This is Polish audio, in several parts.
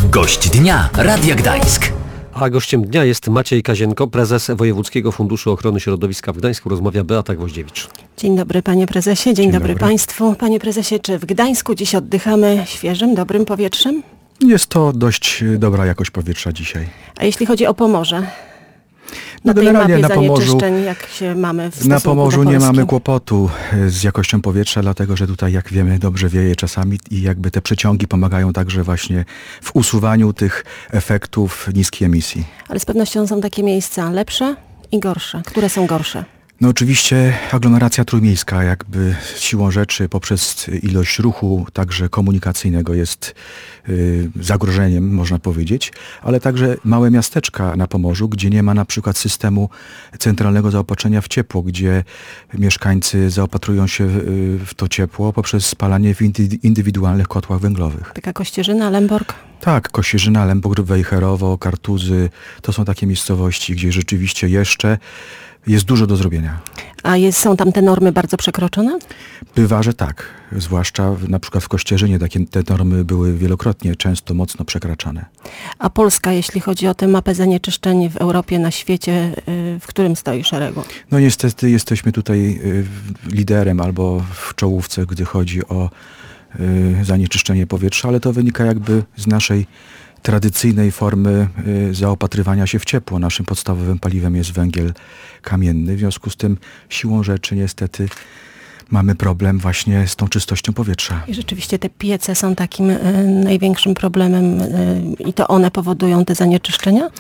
Gość dnia Radia Gdańsk. A gościem dnia jest Maciej Kazienko, prezes Wojewódzkiego Funduszu Ochrony Środowiska w Gdańsku. Rozmawia Beata Gwoździewicz. Dzień dobry panie prezesie, dzień dobry państwu. Panie prezesie, czy w Gdańsku dziś oddychamy świeżym, dobrym powietrzem? Jest to dość dobra jakość powietrza dzisiaj. A jeśli chodzi o Pomorze? Na tej generalnie mapie na Pomorzu, zanieczyszczeń, jak się mamy w stosunku na Pomorzu do nie Polski? mamy kłopotu z jakością powietrza, dlatego że tutaj, jak wiemy, dobrze wieje czasami i jakby te przeciągi pomagają także właśnie w usuwaniu tych efektów niskiej emisji. Ale z pewnością są takie miejsca lepsze i gorsze. Które są gorsze? No oczywiście aglomeracja trójmiejska jakby siłą rzeczy poprzez ilość ruchu także komunikacyjnego jest zagrożeniem, można powiedzieć, ale także małe miasteczka na Pomorzu, gdzie nie ma na przykład systemu centralnego zaopatrzenia w ciepło, gdzie mieszkańcy zaopatrują się w to ciepło poprzez spalanie w indywidualnych kotłach węglowych. Taka Kościerzyna, Lęborg? Tak, Kościerzyna, Lęborg, Wejherowo, Kartuzy, to są takie miejscowości, gdzie rzeczywiście jeszcze jest dużo do zrobienia. A są tam te normy bardzo przekroczone? Bywa, że tak. Zwłaszcza na przykład w Kościerzynie te normy były wielokrotnie, często mocno przekraczane. A Polska, jeśli chodzi o tę mapę zanieczyszczeń w Europie, na świecie, w którym stoi szeregu? No niestety jesteśmy tutaj liderem albo w czołówce, gdy chodzi o zanieczyszczenie powietrza, ale to wynika jakby z naszej tradycyjnej formy zaopatrywania się w ciepło. Naszym podstawowym paliwem jest węgiel kamienny. W związku z tym siłą rzeczy niestety mamy problem właśnie z tą czystością powietrza. I rzeczywiście te piece są takim największym problemem i to one powodują te zanieczyszczenia?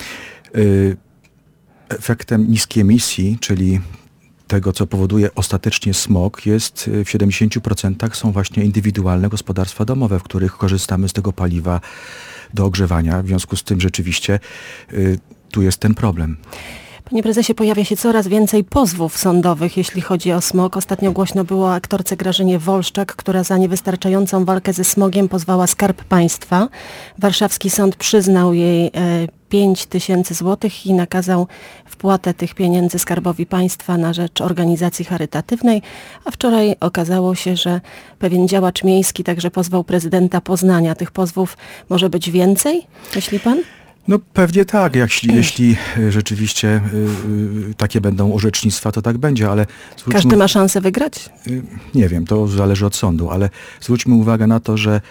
Efektem niskiej emisji, czyli tego, co powoduje ostatecznie smog, jest w 70% są właśnie indywidualne gospodarstwa domowe, w których korzystamy z tego paliwa do ogrzewania. W związku z tym rzeczywiście tu jest ten problem. Panie prezesie, pojawia się coraz więcej pozwów sądowych, jeśli chodzi o smog. Ostatnio głośno było o aktorce Grażynie Wolszczak, która za niewystarczającą walkę ze smogiem pozwała Skarb Państwa. Warszawski sąd przyznał jej 5 000 złotych i nakazał wpłatę tych pieniędzy Skarbowi Państwa na rzecz organizacji charytatywnej, a wczoraj okazało się, że pewien działacz miejski także pozwał prezydenta Poznania. Tych pozwów może być więcej, myśli pan? No pewnie tak, jeśli rzeczywiście takie będą orzecznictwa, to tak będzie, ale... Każdy ma szansę wygrać? Nie wiem, to zależy od sądu, ale zwróćmy uwagę na to, że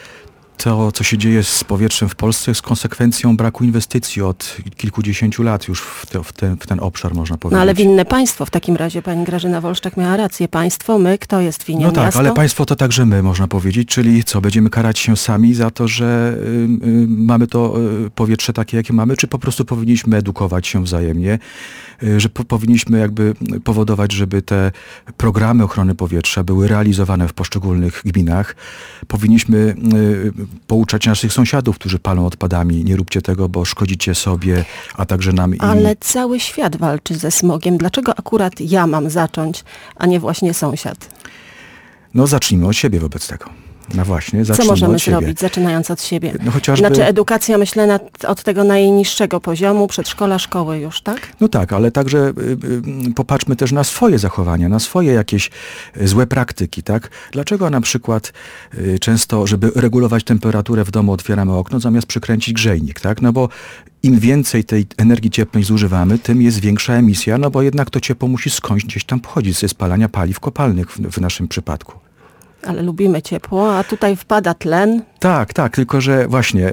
to, co się dzieje z powietrzem w Polsce, jest konsekwencją braku inwestycji od kilkudziesięciu lat już w ten obszar, można powiedzieć. No ale winne państwo w takim razie, pani Grażyna Wolszczak miała rację. Państwo, my, kto jest winien? No tak, miasto? ale państwo to także my, można powiedzieć, czyli co, będziemy karać się sami za to, że mamy to powietrze takie, jakie mamy, czy po prostu powinniśmy edukować się wzajemnie, że powinniśmy jakby powodować, żeby te programy ochrony powietrza były realizowane w poszczególnych gminach. Powinniśmy pouczać naszych sąsiadów, którzy palą odpadami. Nie róbcie tego, bo szkodzicie sobie, a także nam. Ale cały świat walczy ze smogiem. Dlaczego akurat ja mam zacząć, a nie właśnie sąsiad? No zacznijmy od siebie wobec tego. No właśnie, co możemy zrobić, zaczynając od siebie? No chociażby... Znaczy edukacja, myślę, od tego najniższego poziomu, przedszkola, szkoły już, tak? No tak, ale także popatrzmy też na swoje zachowania, na swoje jakieś złe praktyki, tak? Dlaczego na przykład często, żeby regulować temperaturę w domu, otwieramy okno, zamiast przykręcić grzejnik, tak? No bo im więcej tej energii cieplnej zużywamy, tym jest większa emisja, no bo jednak to ciepło musi skądś gdzieś tam pochodzić ze spalania paliw kopalnych w naszym przypadku. Ale lubimy ciepło, a tutaj wpada tlen. Tak, tylko że właśnie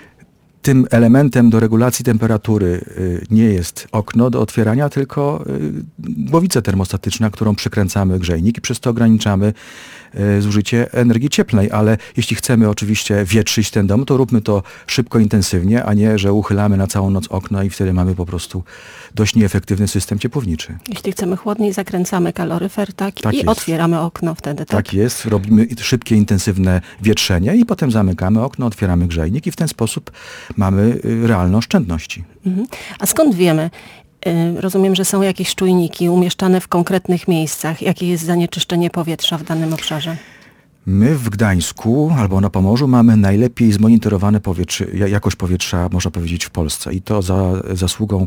tym elementem do regulacji temperatury nie jest okno do otwierania, tylko głowica termostatyczna, którą przykręcamy grzejnik i przez to ograniczamy zużycie energii cieplnej. Ale jeśli chcemy oczywiście wietrzyć ten dom, to róbmy to szybko, intensywnie, a nie, że uchylamy na całą noc okno i wtedy mamy po prostu dość nieefektywny system ciepłowniczy. Jeśli chcemy chłodniej, zakręcamy kaloryfer, tak? I jest. Otwieramy okno wtedy, tak? Tak jest, robimy szybkie, intensywne wietrzenie i potem zamykamy okno, otwieramy grzejnik i w ten sposób mamy realne oszczędności. A skąd wiemy? Rozumiem, że są jakieś czujniki umieszczane w konkretnych miejscach. Jakie jest zanieczyszczenie powietrza w danym obszarze? My w Gdańsku albo na Pomorzu mamy najlepiej zmonitorowane jakość powietrza, można powiedzieć, w Polsce. I to za zasługą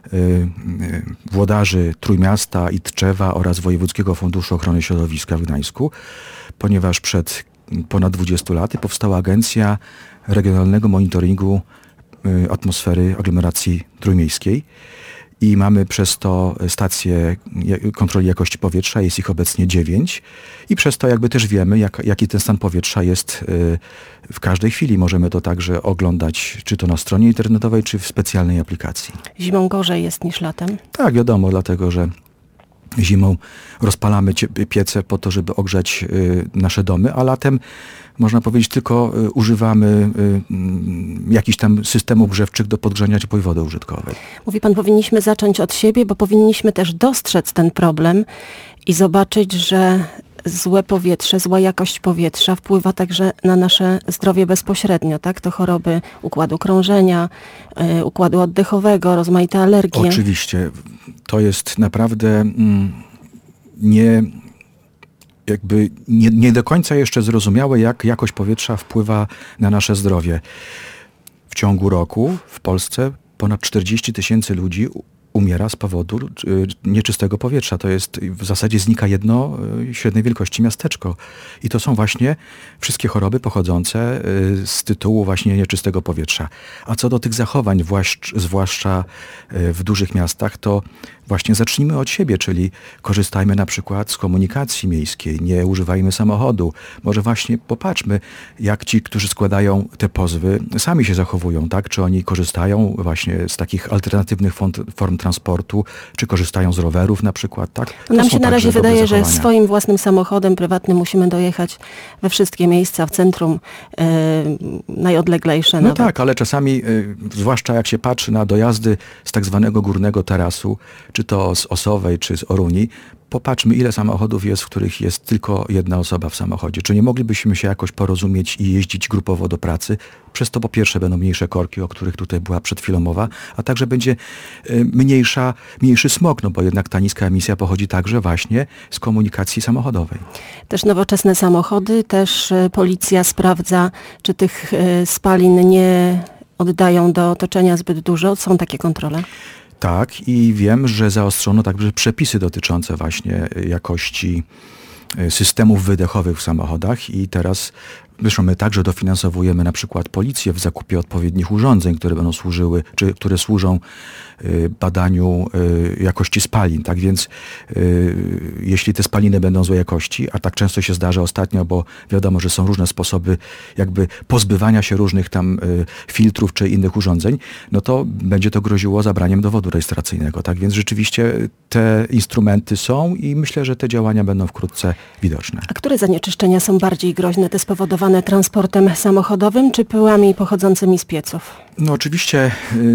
włodarzy Trójmiasta i Tczewa oraz Wojewódzkiego Funduszu Ochrony Środowiska w Gdańsku, ponieważ przed ponad 20 lat i powstała Agencja Regionalnego Monitoringu Atmosfery Aglomeracji Trójmiejskiej. I mamy przez to stacje kontroli jakości powietrza, jest ich obecnie 9 i przez to jakby też wiemy, jaki ten stan powietrza jest w każdej chwili. Możemy to także oglądać, czy to na stronie internetowej, czy w specjalnej aplikacji. Zimą gorzej jest niż latem? Tak, wiadomo, dlatego że zimą rozpalamy piece po to, żeby ogrzać nasze domy, a latem można powiedzieć tylko używamy jakichś tam systemów grzewczych do podgrzania ciepłej wody użytkowej. Mówi pan, powinniśmy zacząć od siebie, bo powinniśmy też dostrzec ten problem i zobaczyć, że złe powietrze, zła jakość powietrza wpływa także na nasze zdrowie bezpośrednio, tak? To choroby układu krążenia, układu oddechowego, rozmaite alergie. Oczywiście. To jest naprawdę nie do końca jeszcze zrozumiałe, jak jakość powietrza wpływa na nasze zdrowie. W ciągu roku w Polsce ponad 40 000 ludzi umiera z powodu nieczystego powietrza. To jest, w zasadzie znika jedno średniej wielkości miasteczko. I to są właśnie wszystkie choroby pochodzące z tytułu właśnie nieczystego powietrza. A co do tych zachowań, zwłaszcza w dużych miastach, to właśnie zacznijmy od siebie, czyli korzystajmy na przykład z komunikacji miejskiej, nie używajmy samochodu. Może właśnie popatrzmy, jak ci, którzy składają te pozwy, sami się zachowują, tak? Czy oni korzystają właśnie z takich alternatywnych form transportu, czy korzystają z rowerów na przykład, tak? Nam się na razie wydaje, że swoim własnym samochodem prywatnym musimy dojechać we wszystkie miejsca w centrum, najodleglejsze. No nawet. tak, ale czasami, zwłaszcza jak się patrzy na dojazdy z tak zwanego górnego tarasu, czy to z Osowej, czy z Oruni, popatrzmy, ile samochodów jest, w których jest tylko jedna osoba w samochodzie. Czy nie moglibyśmy się jakoś porozumieć i jeździć grupowo do pracy? Przez to po pierwsze będą mniejsze korki, o których tutaj była przed chwilą mowa, a także będzie mniejszy smog, no bo jednak ta niska emisja pochodzi także właśnie z komunikacji samochodowej. Też nowoczesne samochody, też policja sprawdza, czy tych spalin nie oddają do otoczenia zbyt dużo. Są takie kontrole? Tak, i wiem, że zaostrzono także przepisy dotyczące właśnie jakości systemów wydechowych w samochodach i teraz zresztą my także dofinansowujemy na przykład policję w zakupie odpowiednich urządzeń, które będą służyły, czy które służą badaniu jakości spalin. Tak więc jeśli te spaliny będą złej jakości, a tak często się zdarza ostatnio, bo wiadomo, że są różne sposoby jakby pozbywania się różnych tam filtrów czy innych urządzeń, no to będzie to groziło zabraniem dowodu rejestracyjnego. Tak więc rzeczywiście te instrumenty są i myślę, że te działania będą wkrótce widoczne. A które zanieczyszczenia są bardziej groźne? Te spowodowane transportem samochodowym czy pyłami pochodzącymi z pieców? No oczywiście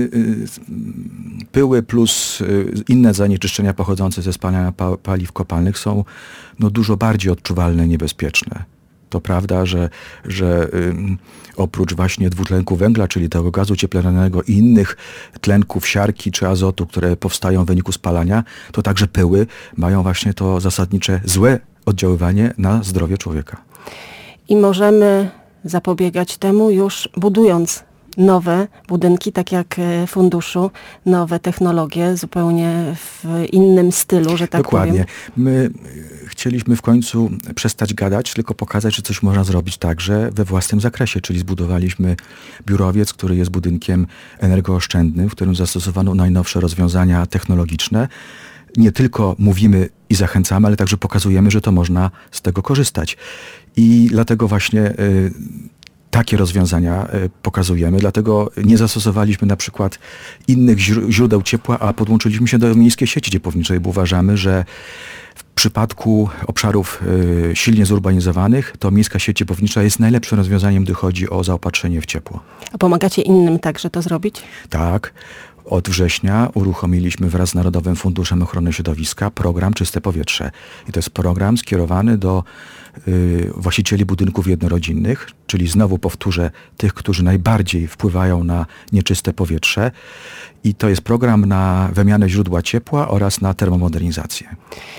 pyły plus inne zanieczyszczenia pochodzące ze spalania paliw kopalnych są dużo bardziej odczuwalne, niebezpieczne. To prawda, że oprócz właśnie dwutlenku węgla, czyli tego gazu cieplarnianego i innych tlenków siarki czy azotu, które powstają w wyniku spalania, to także pyły mają właśnie to zasadnicze złe oddziaływanie na zdrowie człowieka. I możemy zapobiegać temu już budując nowe budynki, tak jak funduszu, nowe technologie, zupełnie w innym stylu, że tak Dokładnie. powiem. My chcieliśmy w końcu przestać gadać, tylko pokazać, że coś można zrobić także we własnym zakresie, czyli zbudowaliśmy biurowiec, który jest budynkiem energooszczędnym, w którym zastosowano najnowsze rozwiązania technologiczne. Nie tylko mówimy i zachęcamy, ale także pokazujemy, że to można z tego korzystać. I dlatego właśnie takie rozwiązania pokazujemy, dlatego nie zastosowaliśmy na przykład innych źródeł ciepła, a podłączyliśmy się do miejskiej sieci ciepłowniczej, bo uważamy, że w przypadku obszarów silnie zurbanizowanych to miejska sieć ciepłownicza jest najlepszym rozwiązaniem, gdy chodzi o zaopatrzenie w ciepło. A pomagacie innym także to zrobić? Tak. Od września uruchomiliśmy wraz z Narodowym Funduszem Ochrony Środowiska program Czyste Powietrze. I to jest program skierowany do właścicieli budynków jednorodzinnych, czyli znowu powtórzę, tych, którzy najbardziej wpływają na nieczyste powietrze. I to jest program na wymianę źródła ciepła oraz na termomodernizację.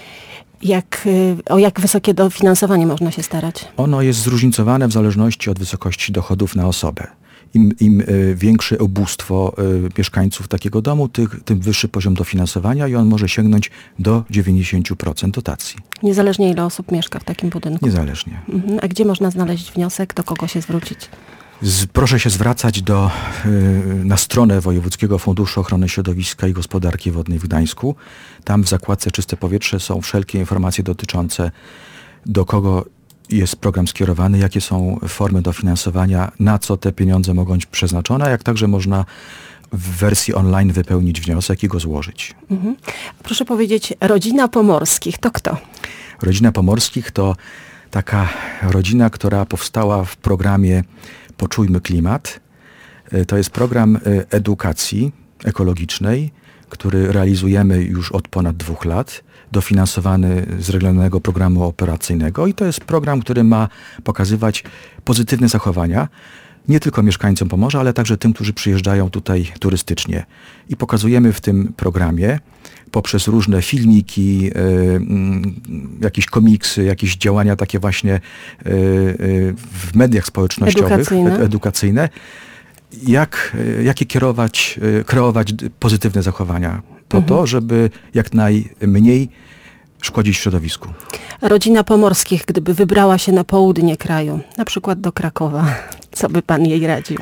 O jak wysokie dofinansowanie można się starać? Ono jest zróżnicowane w zależności od wysokości dochodów na osobę. im większe ubóstwo mieszkańców takiego domu, tym wyższy poziom dofinansowania i on może sięgnąć do 90% dotacji. Niezależnie ile osób mieszka w takim budynku. Niezależnie. A gdzie można znaleźć wniosek, do kogo się zwrócić? Proszę się zwracać na stronę Wojewódzkiego Funduszu Ochrony Środowiska i Gospodarki Wodnej w Gdańsku. Tam w zakładce Czyste Powietrze są wszelkie informacje dotyczące, do kogo jest program skierowany, jakie są formy dofinansowania, na co te pieniądze mogą być przeznaczone, jak także można w wersji online wypełnić wniosek i go złożyć. Proszę powiedzieć, rodzina Pomorskich to kto? Rodzina Pomorskich to taka rodzina, która powstała w programie Poczujmy Klimat. To jest program edukacji ekologicznej, który realizujemy już od ponad 2 lat, dofinansowany z regionalnego programu operacyjnego i to jest program, który ma pokazywać pozytywne zachowania nie tylko mieszkańcom Pomorza, ale także tym, którzy przyjeżdżają tutaj turystycznie. I pokazujemy w tym programie poprzez różne filmiki, jakieś komiksy, jakieś działania takie właśnie w mediach społecznościowych, edukacyjne, jakie kreować pozytywne zachowania po to, żeby jak najmniej szkodzić środowisku. Rodzina Pomorskich, gdyby wybrała się na południe kraju, na przykład do Krakowa, co by pan jej radził?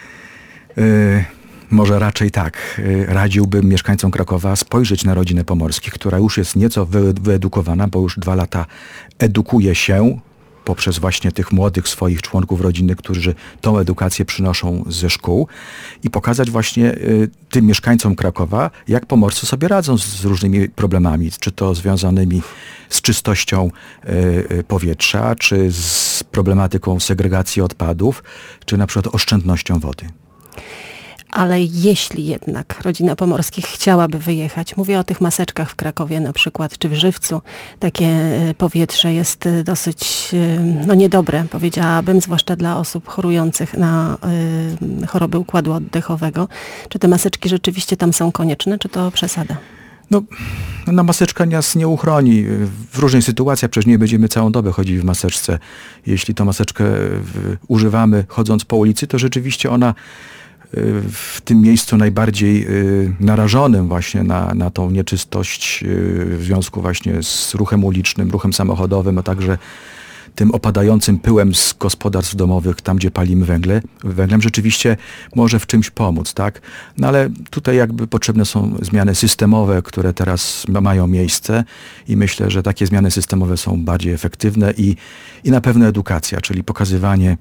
Może raczej tak. Radziłbym mieszkańcom Krakowa spojrzeć na rodzinę Pomorskich, która już jest nieco wyedukowana, bo już 2 lata edukuje się poprzez właśnie tych młodych swoich członków rodziny, którzy tą edukację przynoszą ze szkół i pokazać właśnie tym mieszkańcom Krakowa, jak pomorscy sobie radzą z różnymi problemami, czy to związanymi z czystością powietrza, czy z problematyką segregacji odpadów, czy na przykład oszczędnością wody. Ale jeśli jednak rodzina Pomorskich chciałaby wyjechać, mówię o tych maseczkach w Krakowie na przykład, czy w Żywcu, takie powietrze jest dosyć niedobre, powiedziałabym, zwłaszcza dla osób chorujących na choroby układu oddechowego. Czy te maseczki rzeczywiście tam są konieczne, czy to przesada? No, maseczka nas nie uchroni. W różnych sytuacjach przecież nie będziemy całą dobę chodzić w maseczce. Jeśli tą maseczkę używamy chodząc po ulicy, to rzeczywiście ona w tym miejscu najbardziej narażonym właśnie na tą nieczystość w związku właśnie z ruchem ulicznym, ruchem samochodowym, a także tym opadającym pyłem z gospodarstw domowych, tam gdzie palimy węglem, rzeczywiście może w czymś pomóc, tak? No ale tutaj jakby potrzebne są zmiany systemowe, które teraz mają miejsce i myślę, że takie zmiany systemowe są bardziej efektywne i na pewno edukacja, czyli pokazywanie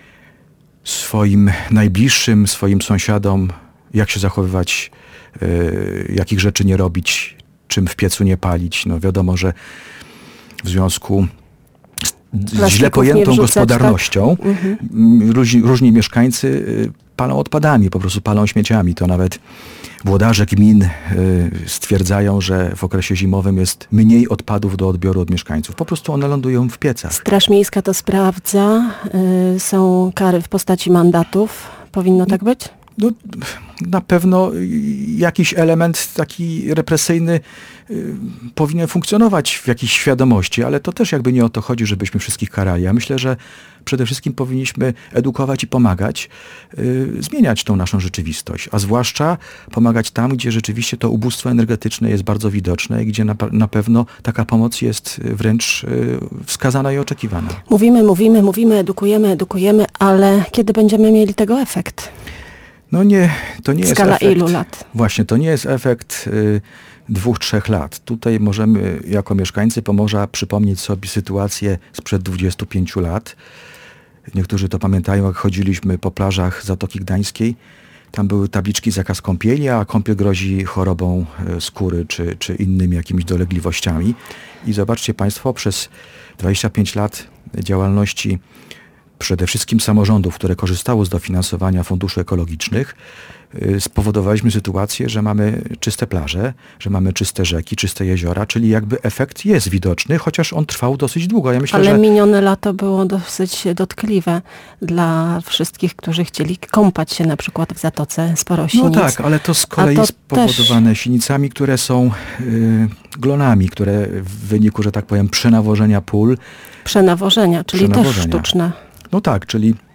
swoim najbliższym, swoim sąsiadom, jak się zachowywać, jakich rzeczy nie robić, czym w piecu nie palić. No wiadomo, że w związku z źle pojętą gospodarnością różni mieszkańcy palą odpadami, po prostu palą śmieciami. To nawet włodarze gmin stwierdzają, że w okresie zimowym jest mniej odpadów do odbioru od mieszkańców. Po prostu one lądują w piecach. Straż Miejska to sprawdza. Są kary w postaci mandatów. Powinno tak być? No, na pewno jakiś element taki represyjny powinien funkcjonować w jakiejś świadomości, ale to też jakby nie o to chodzi, żebyśmy wszystkich karali. Ja myślę, że przede wszystkim powinniśmy edukować i pomagać, zmieniać tą naszą rzeczywistość, a zwłaszcza pomagać tam, gdzie rzeczywiście to ubóstwo energetyczne jest bardzo widoczne i gdzie na pewno taka pomoc jest wręcz wskazana i oczekiwana. Mówimy, edukujemy, ale kiedy będziemy mieli tego efekt? No nie, to nie jest Skala efekt. ilu lat? Właśnie, to nie jest efekt 2-3 lat. Tutaj możemy jako mieszkańcy Pomorza przypomnieć sobie sytuację sprzed 25 lat. Niektórzy to pamiętają, jak chodziliśmy po plażach Zatoki Gdańskiej. Tam były tabliczki zakaz kąpieli, a kąpiel grozi chorobą skóry czy innymi jakimiś dolegliwościami. I zobaczcie Państwo, przez 25 lat działalności przede wszystkim samorządów, które korzystały z dofinansowania funduszy ekologicznych, spowodowaliśmy sytuację, że mamy czyste plaże, że mamy czyste rzeki, czyste jeziora, czyli jakby efekt jest widoczny, chociaż on trwał dosyć długo. Ja myślę, ale minione lato było dosyć dotkliwe dla wszystkich, którzy chcieli kąpać się na przykład w Zatoce Sporo Sinic. No tak, ale to z kolei jest spowodowane sinicami, które są glonami, które w wyniku, że tak powiem, przenawożenia pól. Przenawożenia, czyli też sztuczne. No tak, czyli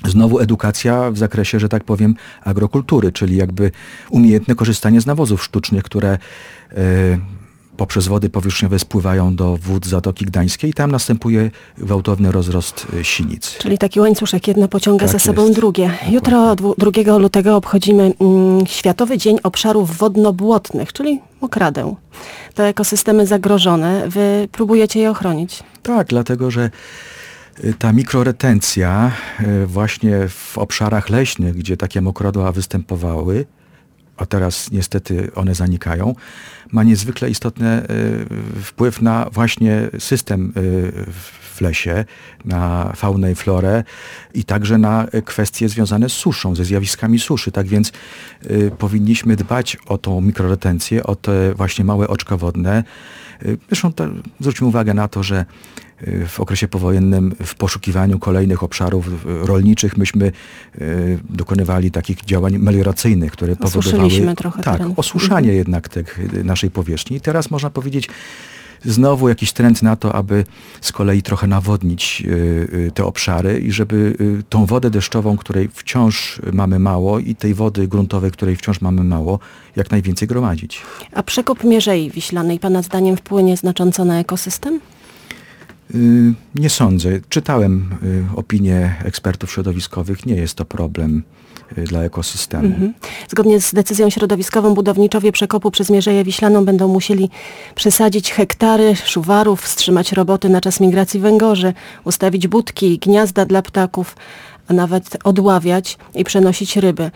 Znowu edukacja w zakresie, że tak powiem, agrokultury, czyli jakby umiejętne korzystanie z nawozów sztucznych, które poprzez wody powierzchniowe spływają do wód Zatoki Gdańskiej i tam następuje gwałtowny rozrost sinic. Czyli taki łańcuszek, jedno pociąga Tak za sobą jest. drugie. Jutro, 2 lutego, obchodzimy Światowy Dzień Obszarów Wodno-Błotnych, czyli mokradę. To ekosystemy zagrożone. Wy próbujecie je ochronić. Tak, dlatego że ta mikroretencja właśnie w obszarach leśnych, gdzie takie mokradła występowały, a teraz niestety one zanikają, ma niezwykle istotny wpływ na właśnie system w lesie, na faunę i florę i także na kwestie związane z suszą, ze zjawiskami suszy. Tak więc powinniśmy dbać o tą mikroretencję, o te właśnie małe oczka wodne. Zresztą zwróćmy uwagę na to, że w okresie powojennym w poszukiwaniu kolejnych obszarów rolniczych myśmy dokonywali takich działań melioracyjnych, które powodowały trochę tak, osuszanie jednak naszej powierzchni. I teraz można powiedzieć znowu jakiś trend na to, aby z kolei trochę nawodnić te obszary i żeby tą wodę deszczową, której wciąż mamy mało i tej wody gruntowej, której wciąż mamy mało, jak najwięcej gromadzić. A przekop Mierzei Wiślanej pana zdaniem wpłynie znacząco na ekosystem? Nie sądzę. Czytałem opinie ekspertów środowiskowych. Nie jest to problem dla ekosystemu. Zgodnie z decyzją środowiskową budowniczowie przekopu przez Mierzeję Wiślaną będą musieli przesadzić hektary szuwarów, wstrzymać roboty na czas migracji węgorzy, ustawić budki, gniazda dla ptaków, a nawet odławiać i przenosić ryby.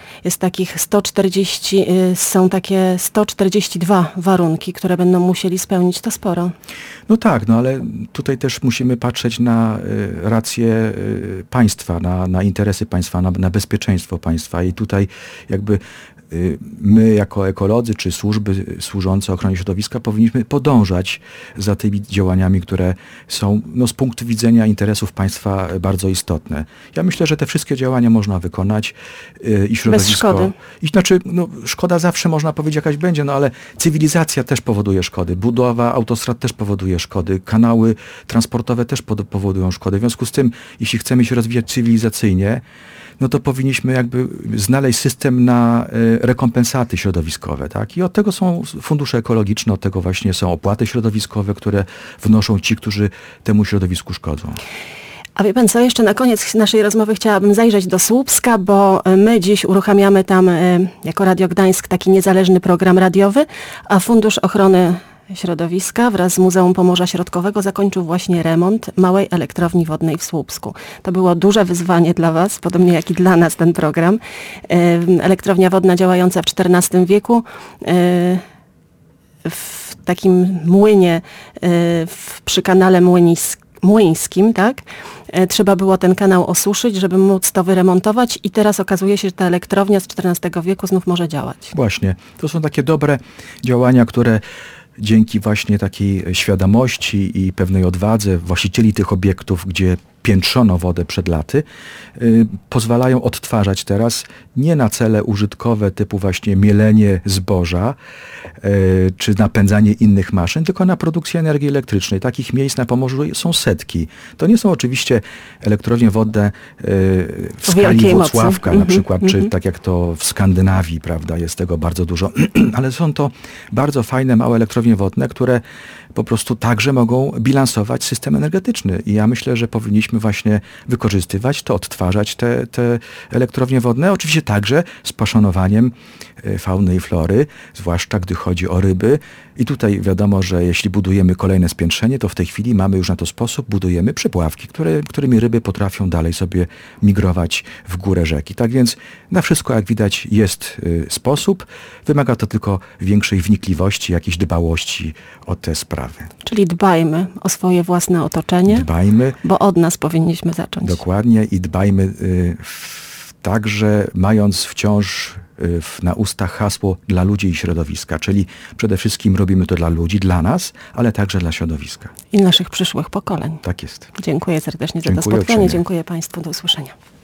Są takie 142 warunki, które będą musieli spełnić. To sporo. No tak, ale tutaj też musimy patrzeć na racje państwa, na interesy państwa, na bezpieczeństwo państwa i tutaj jakby my jako ekolodzy czy służby służące ochronie środowiska powinniśmy podążać za tymi działaniami, które są z punktu widzenia interesów państwa bardzo istotne. Ja myślę, że te wszystkie działania można wykonać i środowisko... Bez szkody. Szkoda zawsze można powiedzieć jakaś będzie, ale cywilizacja też powoduje szkody. Budowa autostrad też powoduje szkody. Kanały transportowe też powodują szkody. W związku z tym, jeśli chcemy się rozwijać cywilizacyjnie, to powinniśmy jakby znaleźć system na rekompensaty środowiskowe, tak? I od tego są fundusze ekologiczne, od tego właśnie są opłaty środowiskowe, które wnoszą ci, którzy temu środowisku szkodzą. A wie pan co, jeszcze na koniec naszej rozmowy chciałabym zajrzeć do Słupska, bo my dziś uruchamiamy tam jako Radio Gdańsk taki niezależny program radiowy, a Fundusz Ochrony Środowiska wraz z Muzeum Pomorza Środkowego zakończył właśnie remont małej elektrowni wodnej w Słupsku. To było duże wyzwanie dla was, podobnie jak i dla nas ten program. Elektrownia wodna działająca w XIV wieku w takim młynie przy kanale młyńskim, tak? Trzeba było ten kanał osuszyć, żeby móc to wyremontować i teraz okazuje się, że ta elektrownia z XIV wieku znów może działać. Właśnie. To są takie dobre działania, które dzięki właśnie takiej świadomości i pewnej odwadze właścicieli tych obiektów, gdzie piętrzono wodę przed laty, pozwalają odtwarzać teraz nie na cele użytkowe typu właśnie mielenie zboża czy napędzanie innych maszyn, tylko na produkcję energii elektrycznej. Takich miejsc na Pomorzu są setki. To nie są oczywiście elektrownie wodne w skali Włocławka na przykład, czy tak jak to w Skandynawii, prawda, jest tego bardzo dużo, ale są to bardzo fajne, małe elektrownie wodne, które po prostu także mogą bilansować system energetyczny. I ja myślę, że powinniśmy właśnie wykorzystywać to, odtwarzać te elektrownie wodne. Oczywiście także z poszanowaniem fauny i flory, zwłaszcza gdy chodzi o ryby. I tutaj wiadomo, że jeśli budujemy kolejne spiętrzenie, to w tej chwili mamy już na to sposób, budujemy przepławki, którymi ryby potrafią dalej sobie migrować w górę rzeki. Tak więc na wszystko, jak widać, jest sposób. Wymaga to tylko większej wnikliwości, jakiejś dbałości o te sprawy. Czyli dbajmy o swoje własne otoczenie, Dbajmy, bo od nas powinniśmy zacząć. Dokładnie i dbajmy także mając wciąż na ustach hasło dla ludzi i środowiska, czyli przede wszystkim robimy to dla ludzi, dla nas, ale także dla środowiska. I naszych przyszłych pokoleń. Tak jest. Dziękuję serdecznie za to Dziękuję spotkanie. uprzejmie. Dziękuję państwu. Do usłyszenia.